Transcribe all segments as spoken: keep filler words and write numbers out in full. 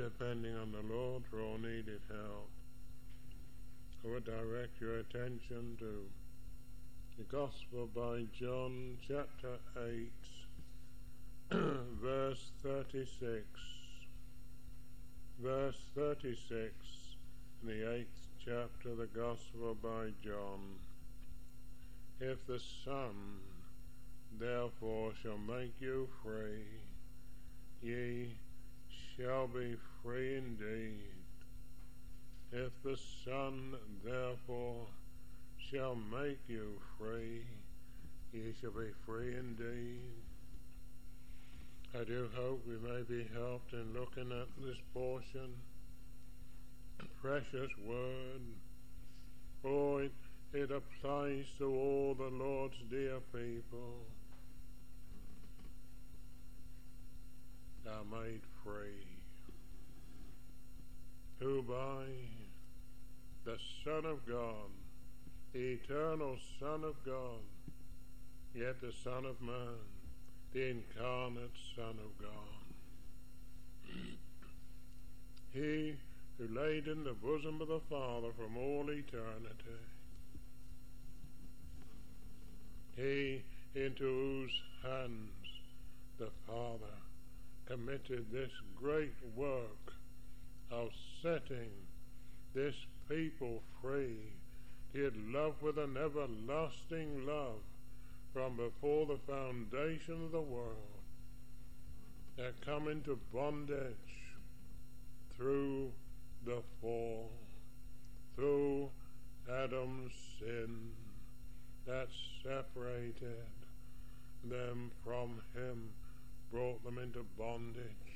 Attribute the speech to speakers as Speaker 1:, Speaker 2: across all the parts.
Speaker 1: depending on the Lord for all needed help. I would direct your attention to the Gospel by John, chapter eight, verse thirty-six. Verse thirty-six in the eighth chapter of the Gospel by John. If the Son therefore shall make you free, ye shall be free indeed. If the Son therefore shall make you free, ye shall be free indeed. I do hope we may be helped in looking at this portion. Precious word. Oh, it, it applies to all the Lord's dear people. Are made free. Who by the Son of God, the eternal Son of God, yet the Son of Man, the incarnate Son of God. He who laid in the bosom of the Father from all eternity. He into whose hands the Father committed this great work of setting this people free. He had loved with an everlasting love from before the foundation of the world. They come into bondage through the fall, through Adam's sin that separated them from him, brought them into bondage.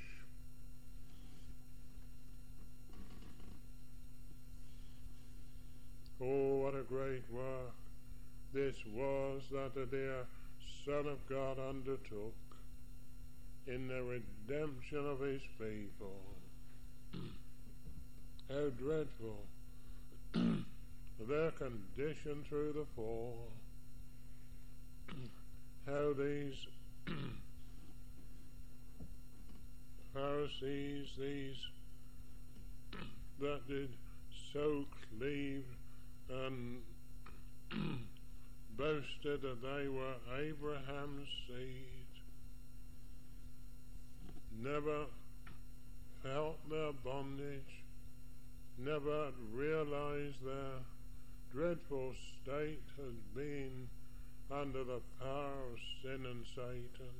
Speaker 1: Oh, what a great work this was that the dear Son of God undertook in the redemption of his people. How dreadful their condition through the fall. How these Pharisees, these that did so cleave and boasted that they were Abraham's seed, never felt their bondage, never realized their dreadful state as being under the power of sin and Satan.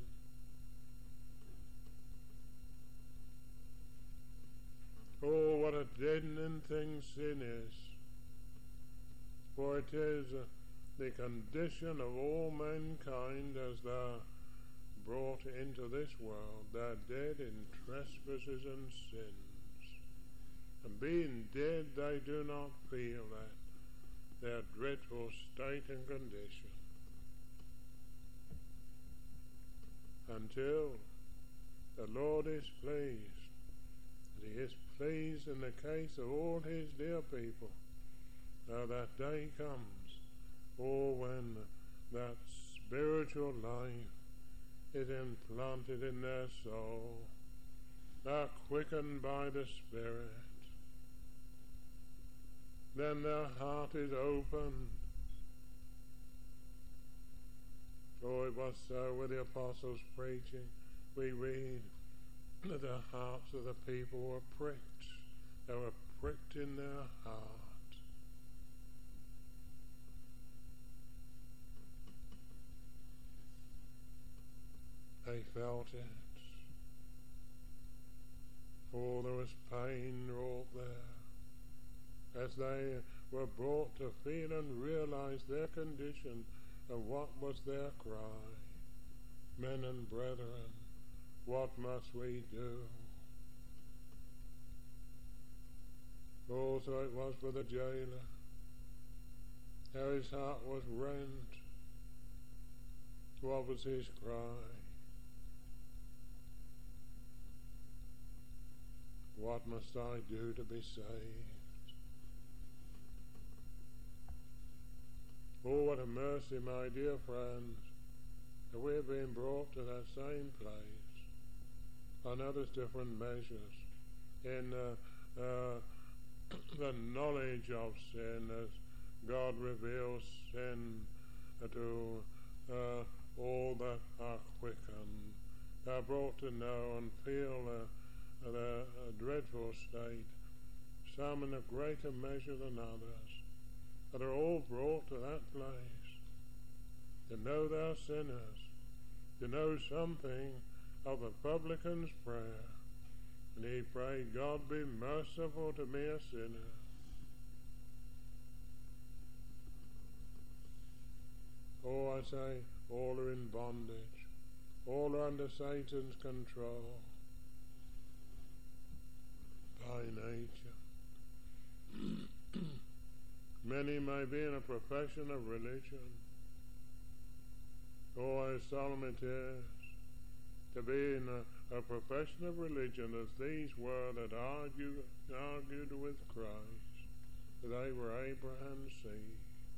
Speaker 1: Oh, what a deadening thing sin is. For it is uh, the condition of all mankind as they're brought into this world. They're dead in trespasses and sins. And being dead, they do not feel that, their dreadful state and condition. Until the Lord is pleased. And he is pleased in the case of all his dear people. Now that day comes, oh, when that spiritual life is implanted in their soul, they're quickened by the Spirit. Then their heart is opened. Oh, it was so with the apostles' preaching. We read that the hearts of the people were pricked. They were pricked in their heart. They felt it. Oh, there was pain wrought there as they were brought to feel and realize their condition and what was their cry. Men and brethren, what must we do? Oh, so it was for the jailer, how his heart was rent. What was his cry? What must I do to be saved? Oh, what a mercy, my dear friends, that we're being brought to that same place. I know there's different measures, in uh, uh, the knowledge of sin as God reveals sin to uh, all that are quickened. They are brought to know and feel uh, the uh, dreadful state, some in a greater measure than others, but are all brought to that place to know they're sinners, to know something of the publican's prayer. And he prayed, God be merciful to me, a sinner. Oh, I say, all are in bondage. All are under Satan's control by nature. Many may be in a profession of religion. Oh, as solemn it is to be in a, a profession of religion as these were that argued, argued with Christ, that they were Abraham's seed,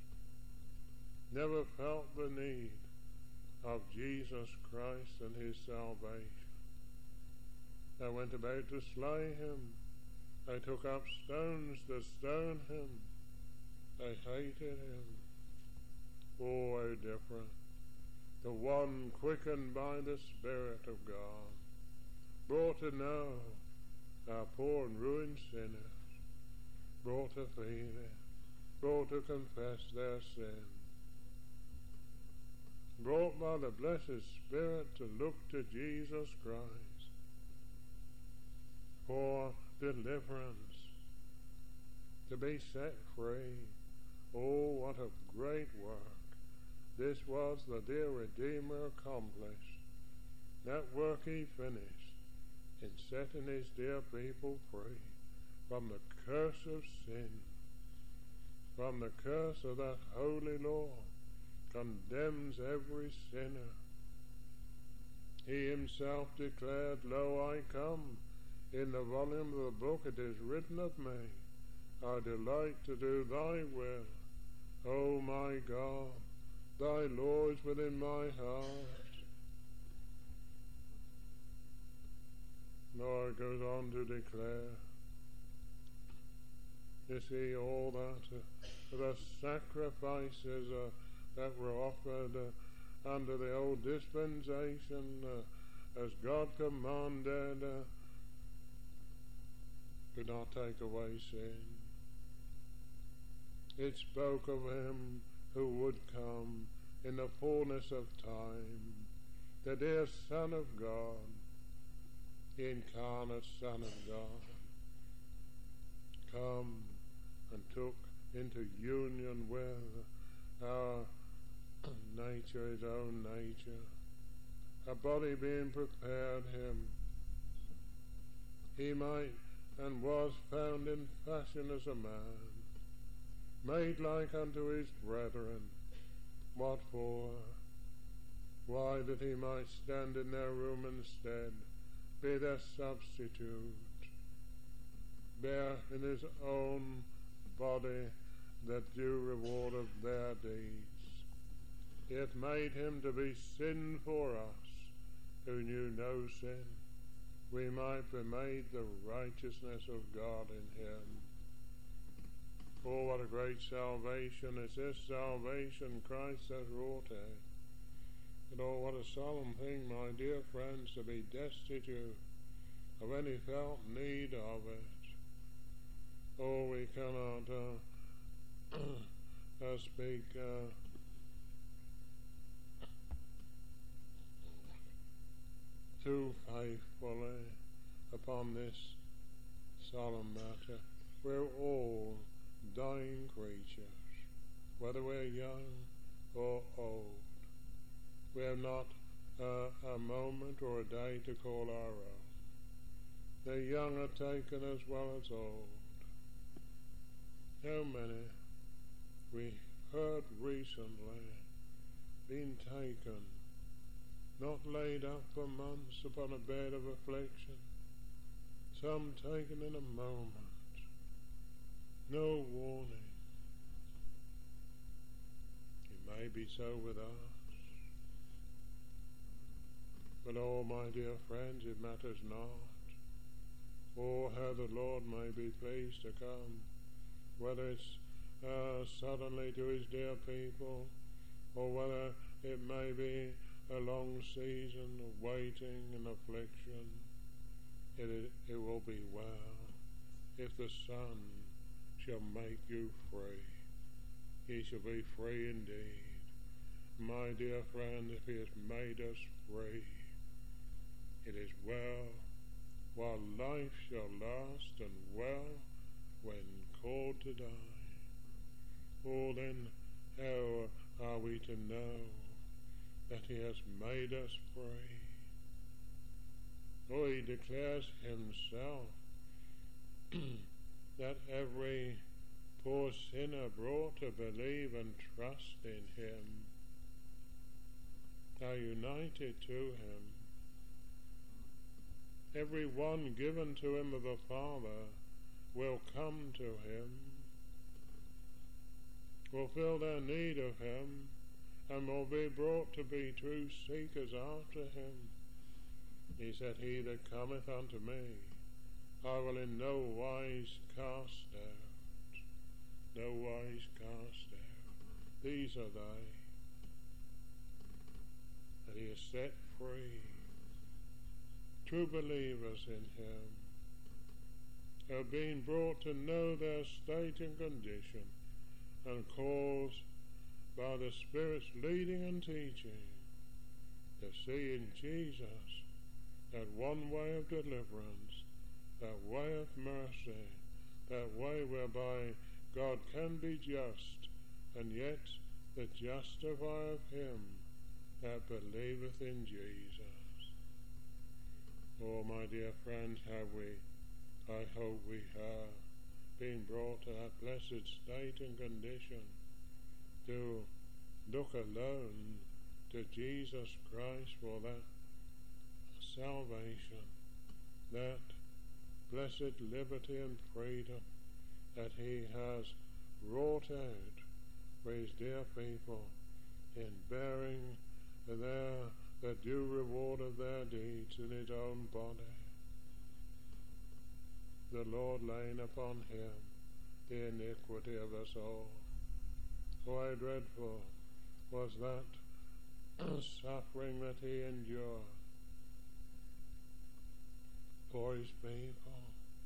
Speaker 1: never felt the need of Jesus Christ and his salvation. They went about to slay him. They took up stones to stone him. They hated him. Oh, how different. The one quickened by the Spirit of God, brought to know our poor and ruined sinners, brought to feel it, brought to confess their sin, brought by the blessed Spirit to look to Jesus Christ for deliverance, to be set free. Oh, what a great work this was the dear Redeemer accomplished. That work he finished in setting his dear people free from the curse of sin, from the curse of that holy law, condemns every sinner. He himself declared, Lo, I come. In the volume of the book it is written of me, I delight to do thy will. O my God, thy law is within my heart. Nor goes on to declare, you see, all that, uh, the sacrifices uh, that were offered uh, under the old dispensation, uh, as God commanded, uh, could not take away sin. It spoke of him who would come in the fullness of time, the dear Son of God, the incarnate Son of God, come and took into union with our nature, his own nature, a body being prepared him. He might and was found in fashion as a man, made like unto his brethren. What for? Why, that he might stand in their room instead, be their substitute, bear in his own body the due reward of their deeds. It made him to be sin for us, who knew no sin. We might be made the righteousness of God in him. Oh, what a great salvation is this salvation Christ has wrought it. And oh, what a solemn thing, my dear friends, to be destitute of any felt need of it. Oh, we cannot uh, uh, speak uh, too faithfully upon this solemn matter. We're all dying creatures, whether we're young or old. We have not uh, a moment or a day to call our own. The young are taken as well as old. How many we heard recently been taken, not laid up for months upon a bed of affliction, some taken in a moment, no warning. It may be so with us, but oh, my dear friends, it matters not. or how the Lord may be pleased to come, whether it's uh, suddenly to his dear people, or whether it may be a long season of waiting and affliction. It, it will be well if the Son shall make you free. Ye shall be free indeed. My dear friend, if he has made us free, it is well while life shall last, and well when called to die. Oh, then how are we to know that he has made us free? Oh, he declares himself that every poor sinner brought to believe and trust in him are united to him. Every one given to him of the Father will come to him, will feel their need of him, and will be brought to be true seekers after him. He said, he that cometh unto me, I will in no wise cast out. No wise cast out. These are they that he has set free. True believers in him are being brought to know their state and condition, and caused by the Spirit's leading and teaching to see in Jesus that one way of deliverance, that way of mercy, that way whereby God can be just, and yet the justifier of him that believeth in Jesus. Oh, my dear friends, have we, I hope we have, been brought to that blessed state and condition to look alone to Jesus Christ for that salvation, that blessed liberty and freedom that he has wrought out for his dear people in bearing their the due reward of their deeds in his own body. The Lord laying upon him the iniquity of us all. Oh, how dreadful was that suffering that he endured for his people.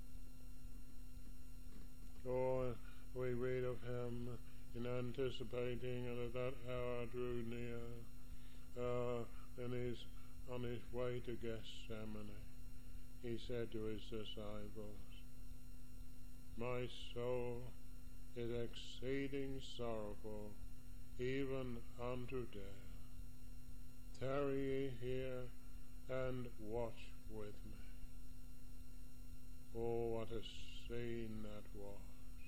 Speaker 1: Oh, we read of him in anticipating that that hour drew near, uh, and he's on his way to Gethsemane. He said to his disciples, my soul is exceeding sorrowful, even unto death. Tarry ye here, and watch with me. Oh, what a scene that was.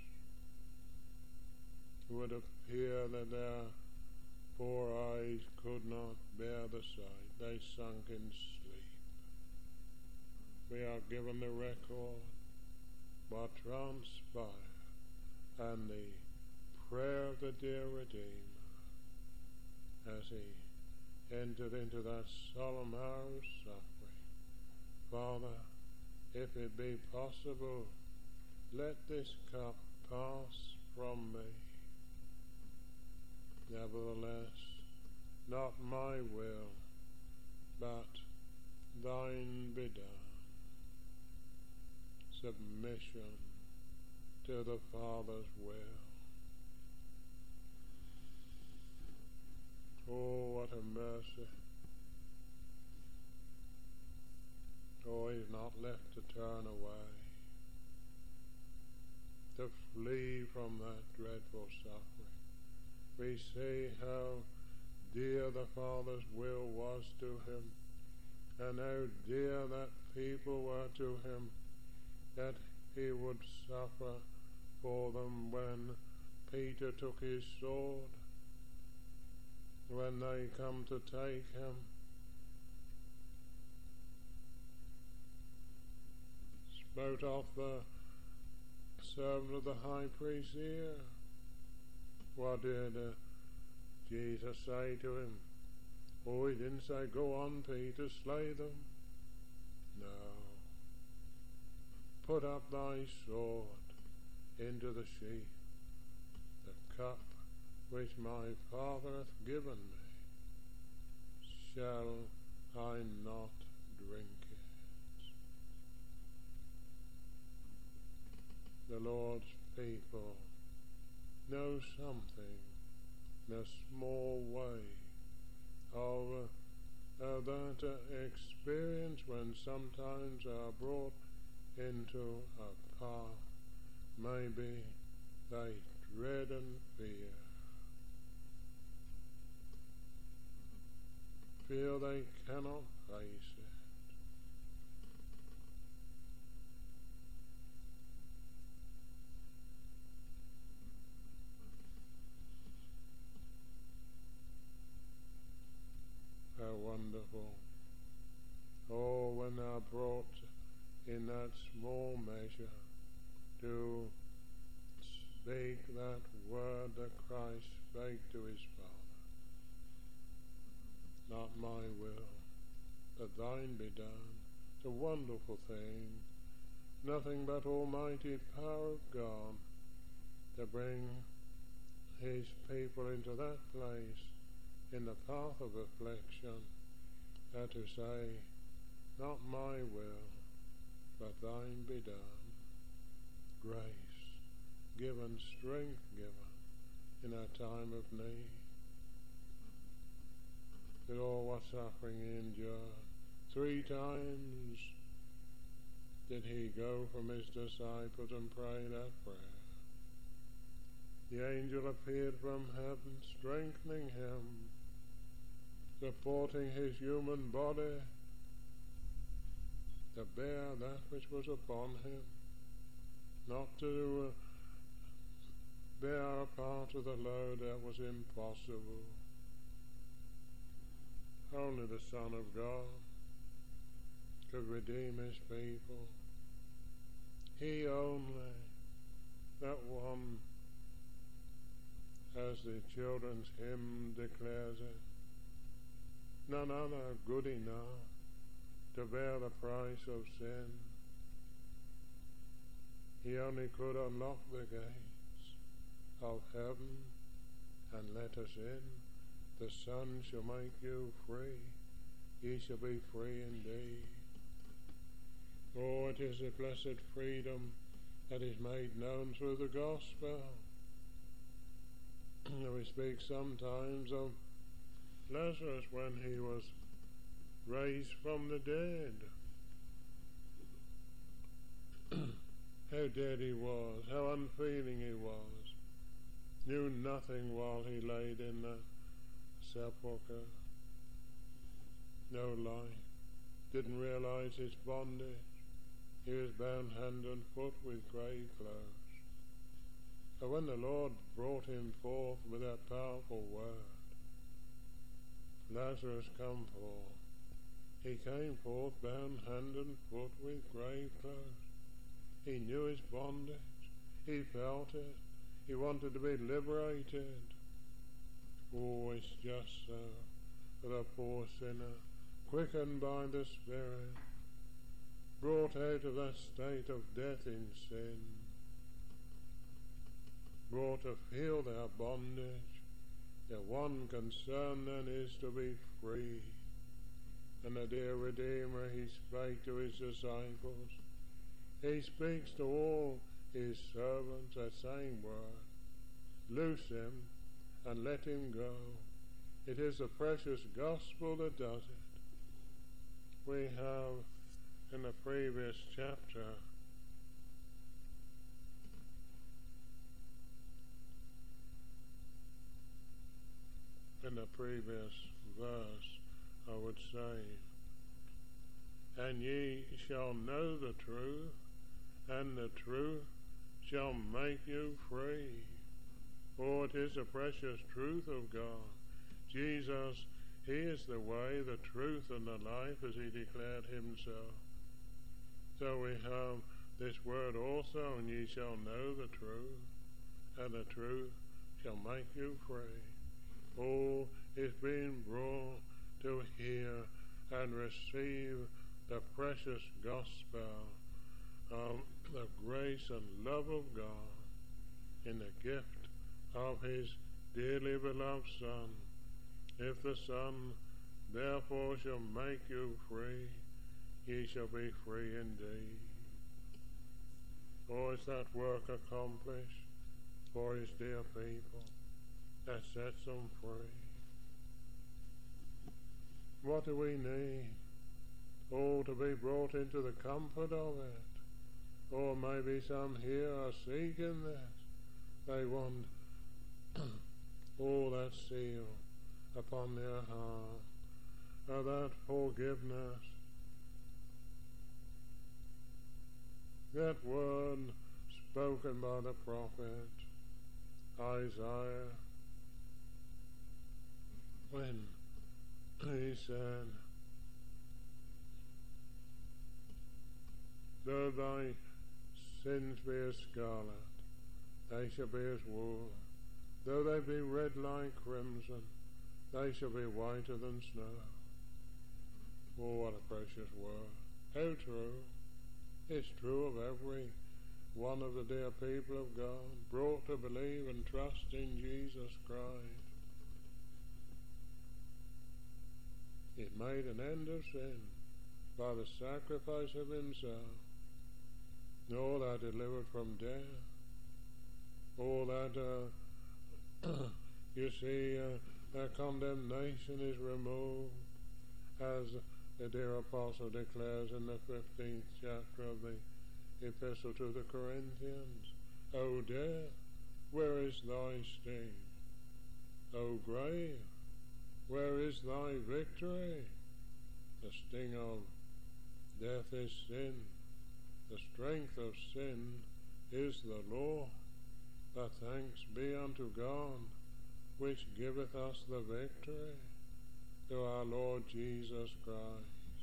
Speaker 1: It would appear that their poor eyes could not bear the sight. They sunk in sleep. We are given the record what transpired, and the prayer of the dear Redeemer as he entered into that solemn hour of suffering. Father, if it be possible, let this cup pass from me. Nevertheless, not my will, but thine be done. Submission to the Father's will. Oh, what a mercy. Oh, he's not left to turn away, to flee from that dreadful suffering. We see how dear the Father's will was to him, and how dear that people were to him, that he would suffer for them when Peter took his sword, when they come to take him. Smote off the servant of the high priest's ear. What did uh, Jesus say to him? Oh, he didn't say, go on, Peter, slay them. No. Put up thy sword into the sheath. The cup which my Father hath given me, shall I not drink it? The Lord's people know something in a small way of uh, that uh, experience when sometimes are brought into a path, maybe they dread and fear, feel they cannot face it. How wonderful. Oh, when they are brought in that small measure to speak that word that Christ spake to his Father. Not my will, but thine be done. It's a wonderful thing. Nothing but almighty power of God to bring his people into that place in the path of affliction, and to say, not my will, but thine be done. Grace given, strength given in our time of need. With all what suffering he endured. Three times did he go from his disciples and pray that prayer. The angel appeared from heaven, strengthening him, supporting his human body to bear that which was upon him, not to uh, bear a part of the load that was impossible. Only the Son of God could redeem his people. He only, that one, as the children's hymn declares it, none other good enough to bear the price of sin. He only could unlock the gates of heaven and let us in. The Son shall make you free. Ye shall be free indeed. Oh, it is a blessed freedom that is made known through the gospel. We speak sometimes of Lazarus when he was raised from the dead. How dead he was, how unfeeling he was, knew nothing while he laid in the sepulchre, no life, didn't realize his bondage. He was bound hand and foot with grave clothes. But when the Lord brought him forth with that powerful word, Lazarus, come forth. He came forth bound hand and foot with grave clothes. He knew his bondage. He felt it. He wanted to be liberated. Oh, it's just so for the poor sinner, quickened by the Spirit, brought out of that state of death in sin, brought to feel their bondage. Their one concern then is to be free. And the dear Redeemer, he spake to his disciples. He speaks to all his servants that same word. Loose him and let him go. It is the precious gospel that does it. We have in the previous chapter in the previous verse, I would say, and ye shall know the truth, and the truth shall make you free. For it is the precious truth of God. Jesus, he is the way, the truth, and the life, as he declared himself. So we have this word also, and ye shall know the truth, and the truth shall make you free. Oh, it's being brought to hear and receive the precious gospel um, the grace and love of God in the gift of his dearly beloved Son. If the Son therefore shall make you free, ye shall be free indeed. Or is that work accomplished for his dear people that sets them free? What do we need? Oh, to be brought into the comfort of it. Or maybe some here are seeking this. They want all that seal upon their heart, of that forgiveness, that word spoken by the prophet Isaiah, when he said, though thy sins be as scarlet, they shall be as wool. Though they be red like crimson, they shall be whiter than snow. Oh, what a precious word. How true. It's true of every one of the dear people of God, brought to believe and trust in Jesus Christ. It made an end of sin by the sacrifice of himself. Oh, that delivered from death. Oh, that, uh, you see, uh, that condemnation is removed, as the dear apostle declares in the fifteenth chapter of the epistle to the Corinthians. O death, where is thy sting? O grave, where is thy victory? The sting of death is sin. The strength of sin is the law. But thanks be unto God, which giveth us the victory through our Lord Jesus Christ.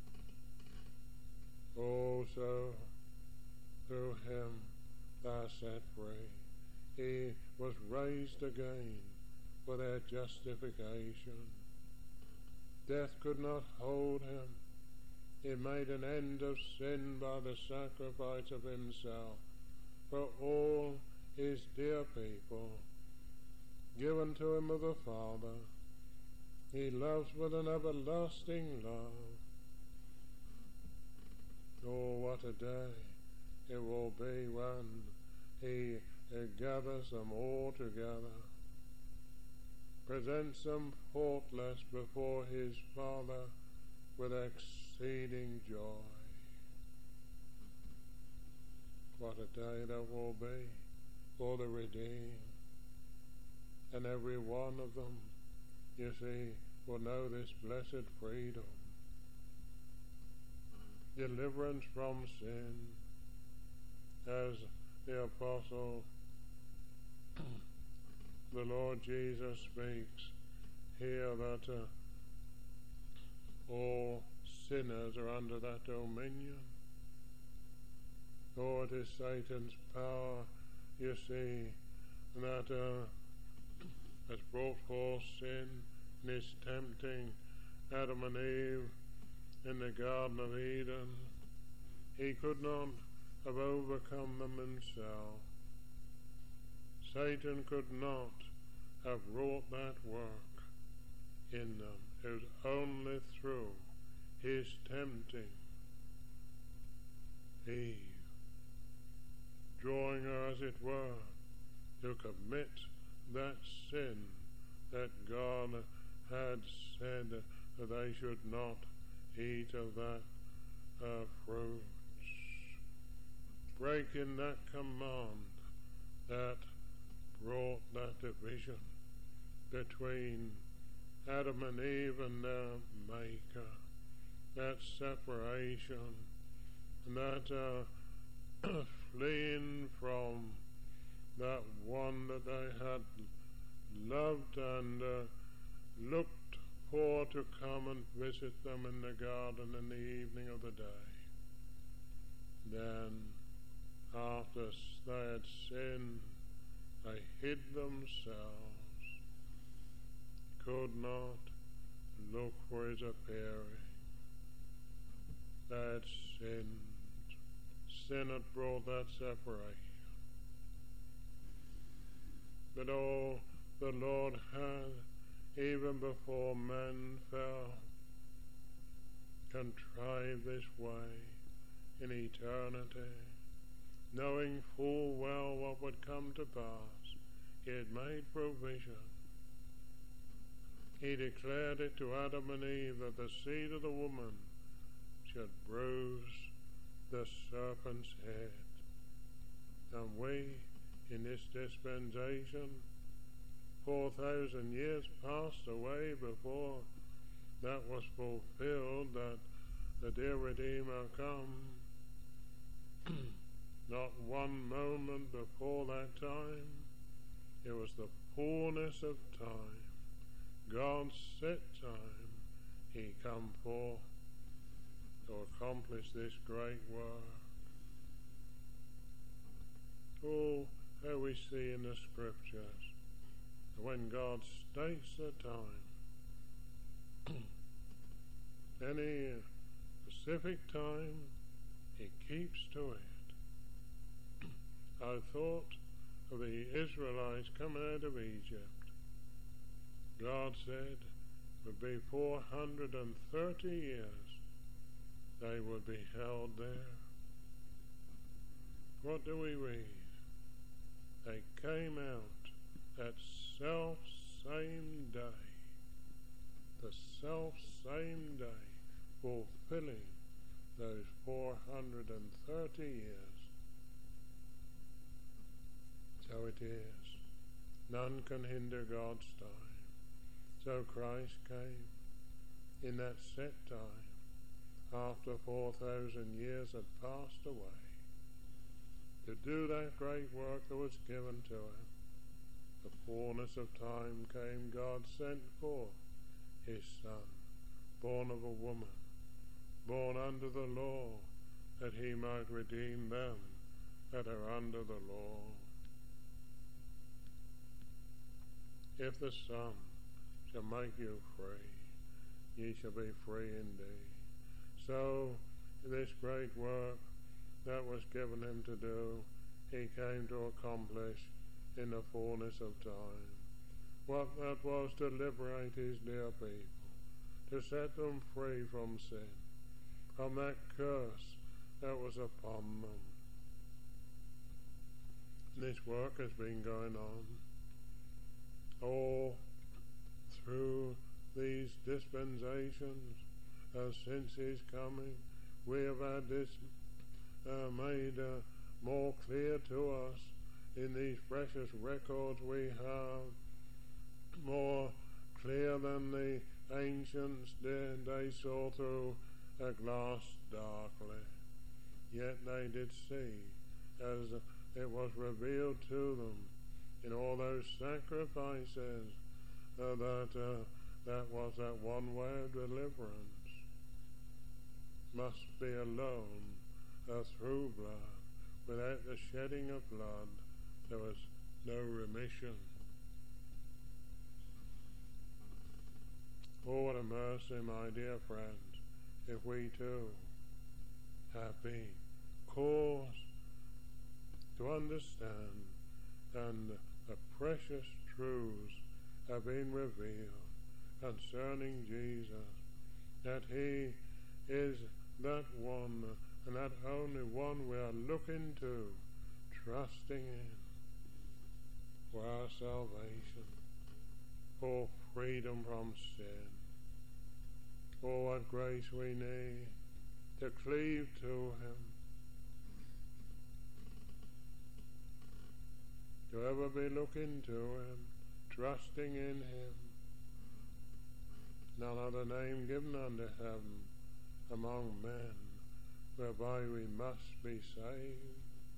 Speaker 1: Oh, so through him thou set free. He was raised again for their justification. Death could not hold him. He made an end of sin by the sacrifice of himself for all his dear people, given to him of the Father. He loves with an everlasting love. Oh, what a day it will be when he uh, gathers them all together, presents them faultless before his Father with exceeding joy. What a day that will be for the redeemed. And every one of them, you see, will know this blessed freedom, deliverance from sin, as the apostle, the Lord Jesus speaks here that uh, all sinners are under that dominion. Oh, it is Satan's power, you see, that uh, has brought forth sin and is tempting Adam and Eve in the Garden of Eden. He could not have overcome them himself. Satan could not have wrought that work in them. It was only through his tempting Eve, drawing her, as it were, to commit that sin that God had said that they should not eat of that uh, fruit, breaking that command that brought that division between Adam and Eve and their Maker, that separation, that uh, fleeing from that one that they had loved and uh, looked for to come and visit them in the garden in the evening of the day. Then, after they had sinned, they hid themselves, could not look for his appearing. They had sinned, sin had brought that separation. But oh, the Lord had, even before man fell, contrived this way in eternity, knowing full well what would come to pass. He had made provision. He declared it to Adam and Eve that the seed of the woman should bruise the serpent's head. And we, in this dispensation, four thousand years passed away before that was fulfilled, that the dear Redeemer come. Not one moment before that time. It was the fullness of time. God's set time. He come forth to accomplish this great work. Oh, how we see in the scriptures, when God states the time, any specific time, he keeps to it. I thought of the Israelites coming out of Egypt. God said it would be four hundred thirty years they would be held there. What do we read? They came out that self same day, the self same day, fulfilling those four hundred thirty years. So it is. None can hinder God's time. So Christ came in that set time, after four thousand years had passed away, to do that great work that was given to him. The fullness of time came. God sent forth his Son, born of a woman, born under the law, that he might redeem them that are under the law. If the Son shall make you free, ye shall be free indeed. So, this great work that was given him to do, he came to accomplish in the fullness of time. What that was, to liberate his dear people, to set them free from sin, from that curse that was upon them. This work has been going on all through these dispensations, uh, since his coming. We have had this uh, made uh, more clear to us in these precious records we have, more clear than the ancients did. They saw through a glass darkly, yet they did see as it was revealed to them in all those sacrifices uh, that uh, that was that one way of deliverance must be alone uh, through blood. Without the shedding of blood, there was no remission. Oh, what a mercy, my dear friends, if we too have been caused to understand, and the precious truths have been revealed concerning Jesus, that he is that one and that only one we are looking to, trusting in for our salvation, for freedom from sin. Oh, what grace we need to cleave to him, to ever be looking to him, trusting in him. None other name given under heaven among men whereby we must be saved.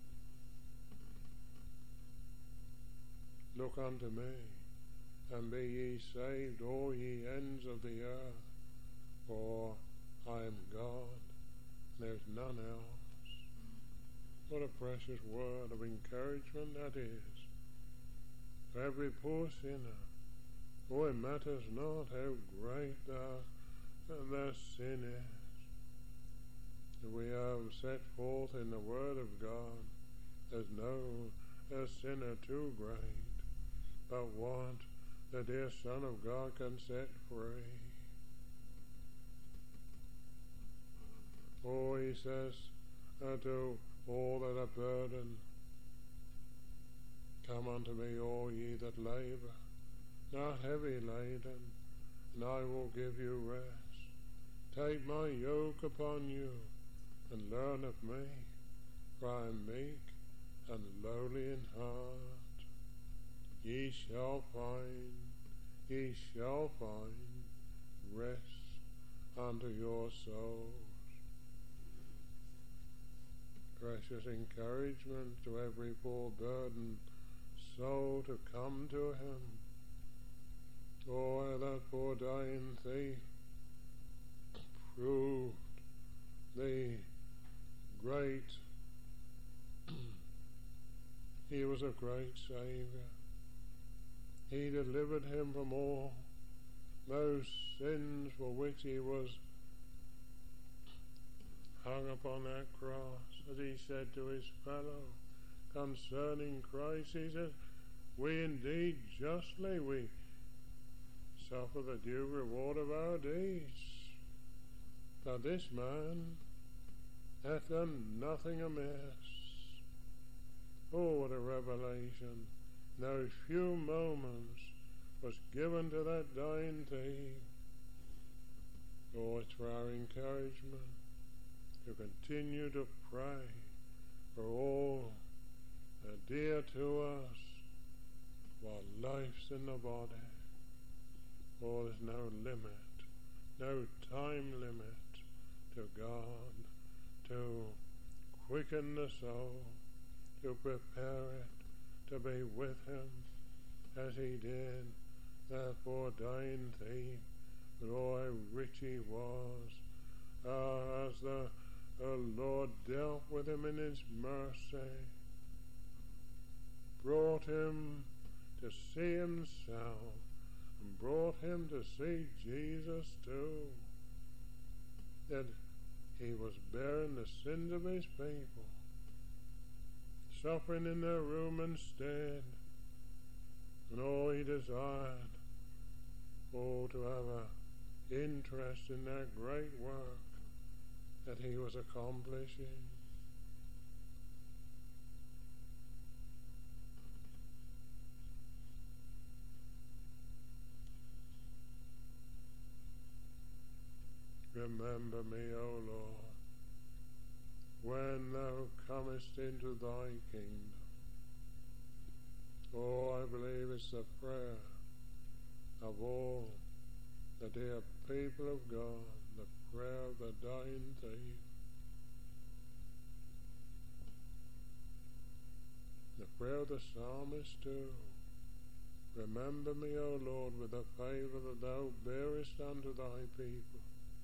Speaker 1: Look unto me, and be ye saved, all ye ends of the earth, for I am God, there's none else. What a precious word of encouragement that is for every poor sinner. Oh, it matters not how great their, their sin is. we have set forth in the Word of God. There's no a sinner too great, but what the dear Son of God can set free. Oh, he says uh, to all that are burdened, come unto me, all ye that labour, not heavy laden, and I will give you rest. Take my yoke upon you, and learn of me, for I am meek and lowly in heart. Ye shall find, ye shall find rest unto your souls. Precious encouragement to every poor burdened soul to come to him. Oh, that poor dying thief proved the great, he was a great Saviour. He delivered him from all those sins for which he was hung upon that cross. As he said to his fellow concerning Christ, he said, we indeed justly, we suffer the due reward of our deeds. But this man hath done nothing amiss. Oh, what a revelation. Those few moments was given to that dying thief. Oh, it's for our encouragement to continue to pray for all that are dear to us while life's in the body. Oh, there's no limit, no time limit to God to quicken the soul, to prepare it to be with him as he did that poor dying thief. But oh, how rich he was, uh, as the uh, Lord dealt with him in his mercy, brought him to see himself, and brought him to see Jesus too, that he was bearing the sins of his people, suffering in their room instead. And all he desired, oh, to have an interest in that great work that he was accomplishing. Remember me, O Lord, when thou comest into thy kingdom. Oh, I believe it's the prayer of all the dear people of God, the prayer of the dying thief, the prayer of the psalmist too. Remember me, O Lord, with the favour that thou bearest unto thy people.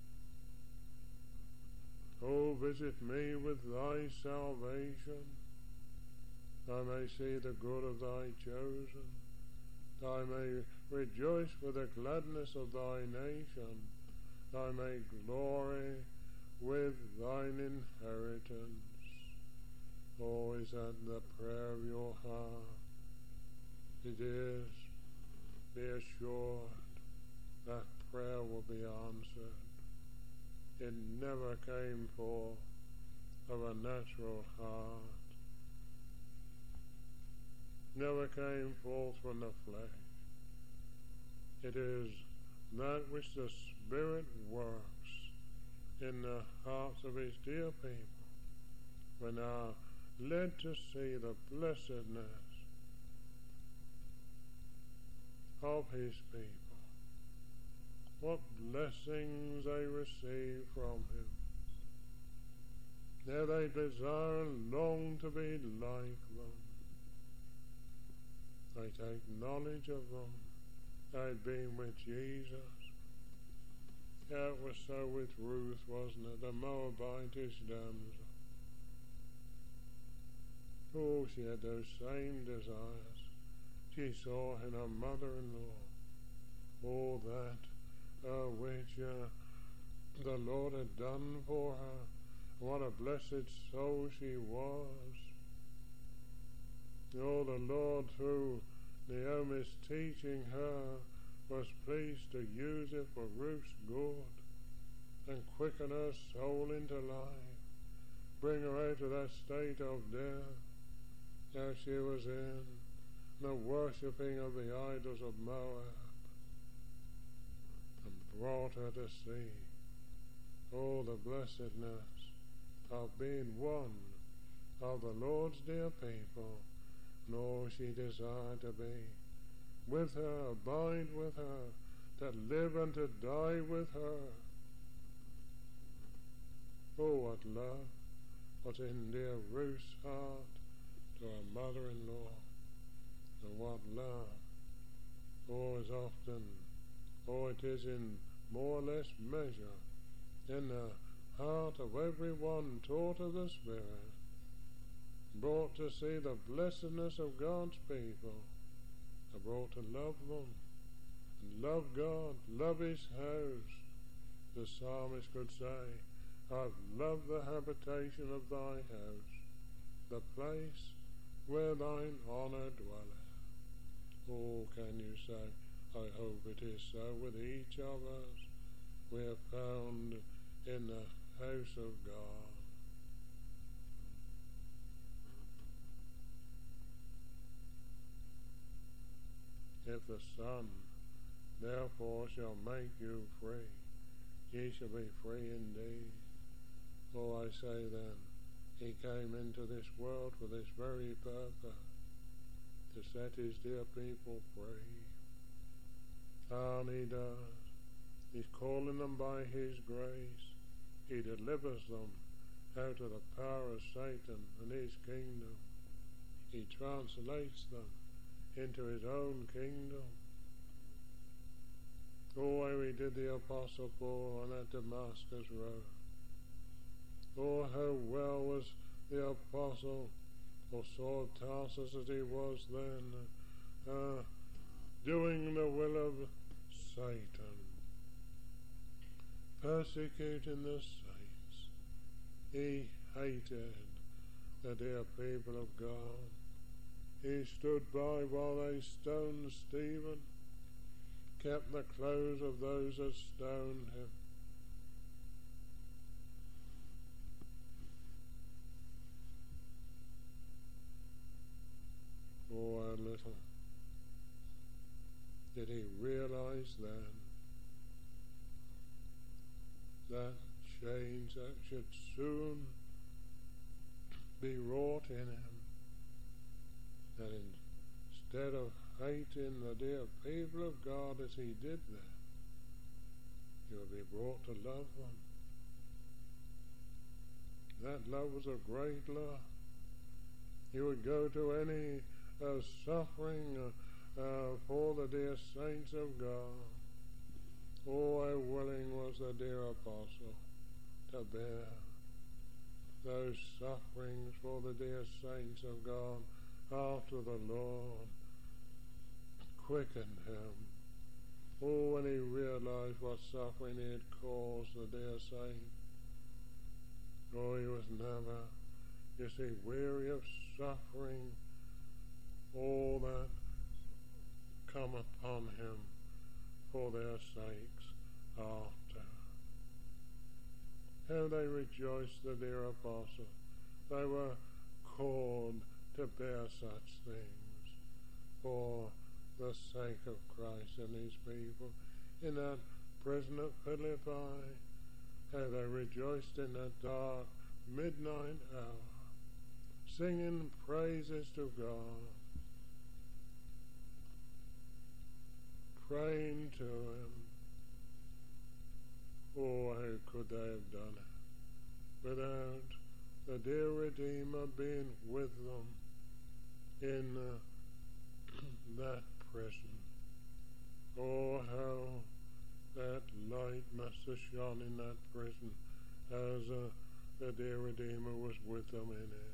Speaker 1: Oh, visit me with thy salvation, that I may see the good of thy chosen, that I may rejoice with the gladness of thy nation, that I may glory with thine inheritance. Oh, is that the prayer of your heart? It is. Be assured that prayer will be answered. It never came forth of a natural heart, never came forth from the flesh. It is that which the Spirit works in the hearts of his dear people when they are led to see the blessedness of his people. What blessings they receive from him. There they desire and long to be like them. They take knowledge of them. They'd been with Jesus. Yeah, it was so with Ruth, wasn't it? The Moabitish damsel. Oh, she had those same desires she saw in her mother-in-law. All that Uh, which uh, the Lord had done for her What a blessed soul she was. Oh, the Lord, through Naomi's teaching her, was pleased to use it for Ruth's good and quicken her soul into life, bring her out of that state of death that she was in, the worshipping of the idols of Moab, and brought her to see all the blessedness of being one of the Lord's dear people, and all she desired to be with her, abide with her, to live and to die with her. Oh, what love was in dear Ruth's heart to her mother-in-law, and what love, oh, as often, oh, it is in more or less measure in the heart of every one taught of the Spirit, brought to see the blessedness of God's people, are brought to love them, and love God, love His house. The psalmist could say, I've loved the habitation of thy house, the place where thine honour dwelleth. Oh, can you say, I hope it is so with each of us. We are found in the house of God. If the Son therefore shall make you free, ye shall be free indeed. Oh, I say then, He came into this world for this very purpose, to set His dear people free. And He does. He's calling them by His grace. He delivers them out of the power of Satan and his kingdom. He translates them into His own kingdom. Oh, how He did the Apostle Paul on that Damascus road. Oh, how well was the Apostle, or Saul of Tarsus as he was then, uh, doing the will of Satan, persecuting the saints. He hated the dear people of God. He stood by while they stoned Stephen, kept the clothes of those that stoned him. Oh, how little did he realize then that change that should soon be wrought in him, that instead of hating the dear people of God as he did then, he would be brought to love them. That love was a great love. He would go to any uh, suffering uh, uh, for the dear saints of God. Oh, how willing was the dear apostle to bear those sufferings for the dear saints of God after the Lord quickened him. Oh, when he realized what suffering he had caused the dear saint. Oh, he was never, you see, weary of suffering all that come upon him for their sakes after. How they rejoiced, the dear apostle. They were called to bear such things for the sake of Christ and his people. In that prison at Philippi, how they rejoiced in that dark midnight hour, singing praises to God, praying to him. Oh, how could they have done it without the dear Redeemer being with them in uh, that prison? Oh, how that light must have shone in that prison as uh, the dear Redeemer was with them in it.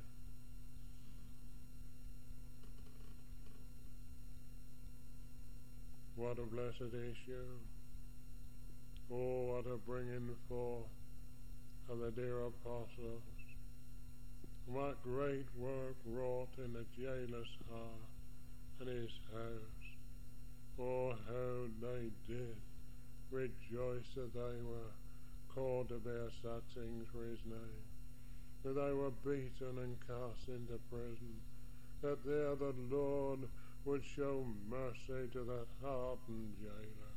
Speaker 1: What a blessed issue. Oh, what a bringing forth of the dear apostles. What great work wrought in the jailer's heart and his house. Oh, how they did rejoice that they were called to bear such things for his name. That they were beaten and cast into prison. That there the Lord would show mercy to that hardened jailer.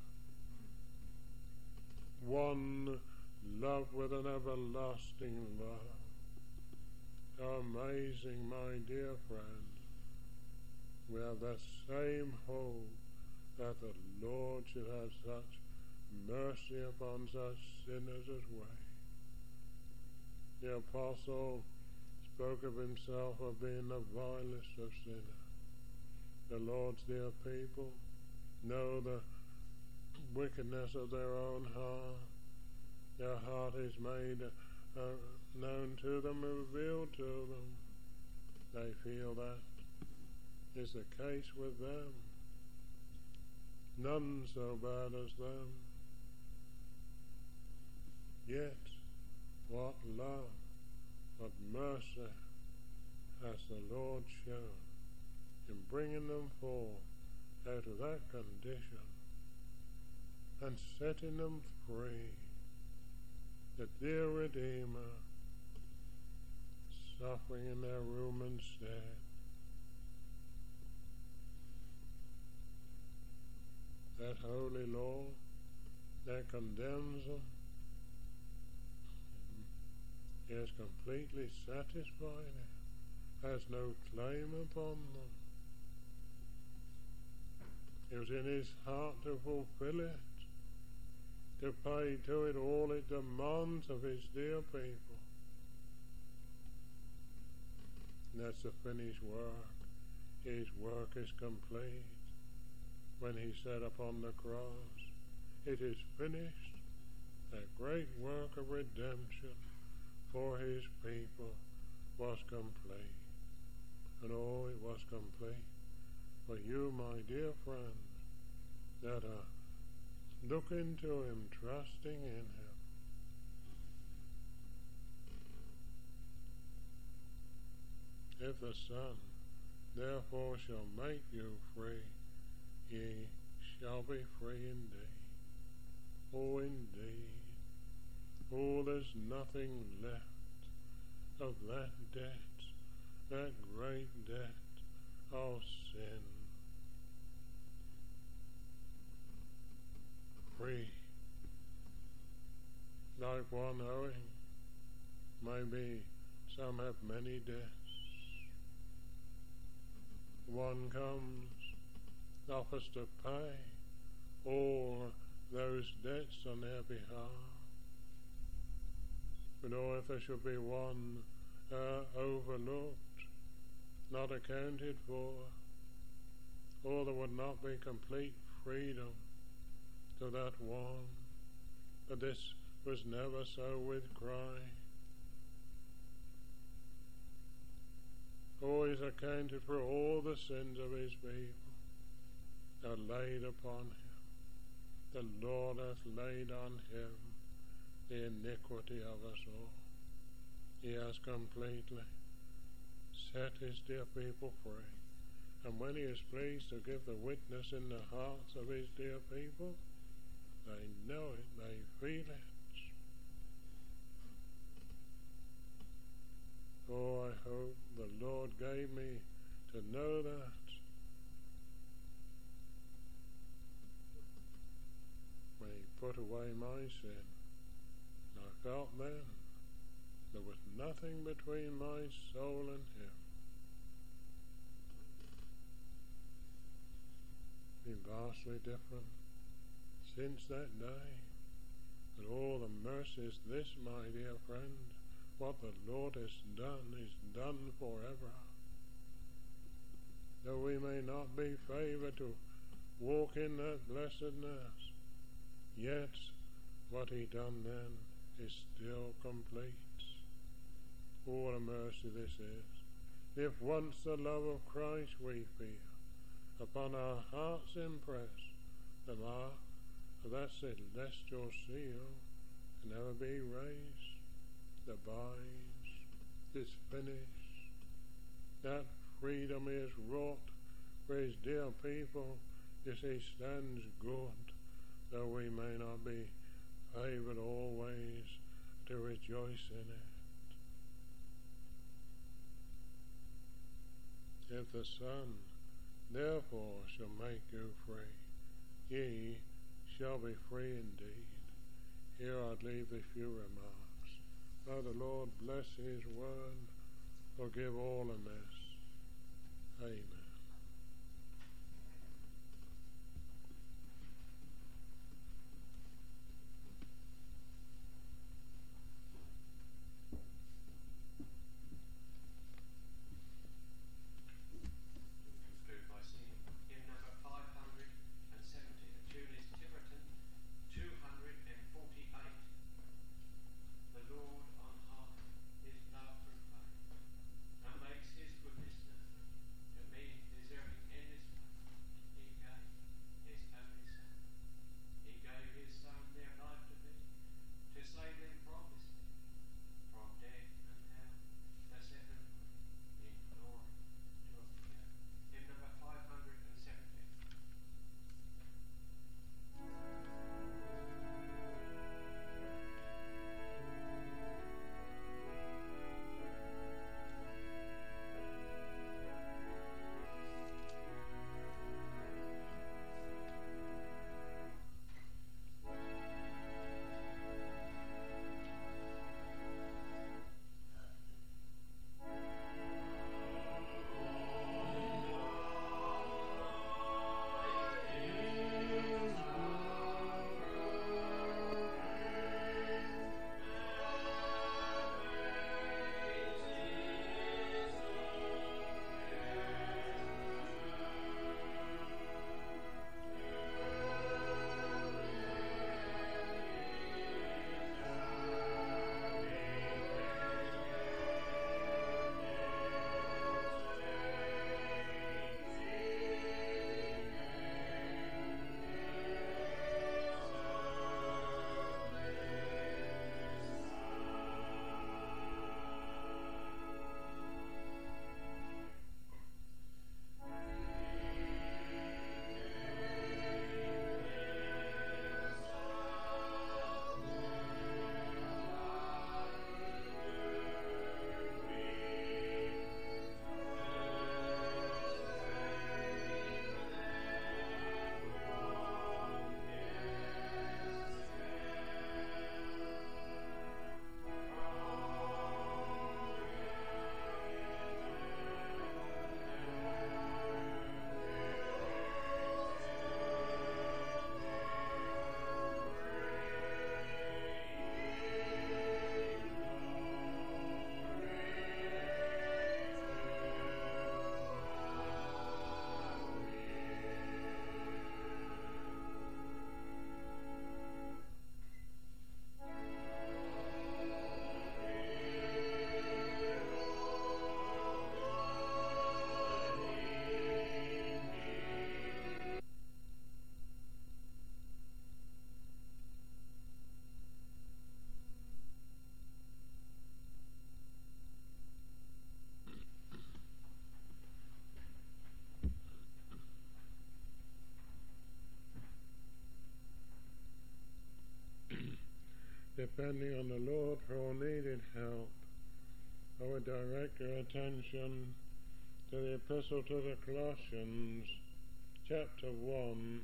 Speaker 1: One loved with an everlasting love. Amazing, my dear friend. We have the same hope that the Lord should have such mercy upon such sinners as we. The apostle spoke of himself as being the vilest of sinners. The Lord's dear people know the wickedness of their own heart. Their heart is made uh, known to them, revealed to them. They feel that is the case with them. None so bad as them. Yet, what love, what mercy has the Lord shown in bringing them forth out of that condition and setting them free. The dear Redeemer suffering in their room instead. That holy law that condemns them is completely satisfied, has no claim upon them. It was in his heart to fulfill it, to pay to it all it demands of his dear people. And that's the finished work. His work is complete. When he said upon the cross, it is finished, that great work of redemption for his people was complete. And oh, it was complete for you, my dear friend, that are looking to him, trusting in him. If the Son therefore shall make you free, ye shall be free indeed. Oh, indeed. Oh, there's nothing left of that debt, that great debt of sin. Free. Like one owing. Maybe some have many debts. One comes, offers to pay all those debts on their behalf. But oh, if there should be one uh, overlooked, not accounted for, or there would not be complete freedom to that one. But this was never so with Christ. Oh, he's accounted for all the sins of his people are laid upon him. The Lord hath laid on him the iniquity of us all. He has completely set his dear people free. And when he is pleased to give the witness in the hearts of his dear people, they know it, they feel it. Oh, I hope the Lord gave me to know that. When he put away my sin, and I felt then there was nothing between my soul and him. Been vastly different since that day. But all the mercies, this, my dear friend, what the Lord has done is done forever. Though we may not be favored to walk in that blessedness, yet what he done then is still complete. Oh, what a mercy this is. If once the love of Christ we feel, upon our hearts impress the mark of that celestial seal, can never be raised. abides, is finished, that freedom is wrought for his dear people, as he stands good, though we may not be able always to rejoice in it. If the Son therefore shall make you free, ye shall be free indeed. Here I'd leave a few remarks. May the Lord bless his word, forgive all amiss. Amen. Depending on the Lord for all needed help, I would direct your attention to the Epistle to the Colossians, chapter one,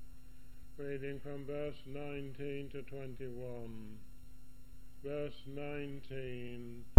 Speaker 1: reading from verse nineteen to twenty-one. Verse nineteen,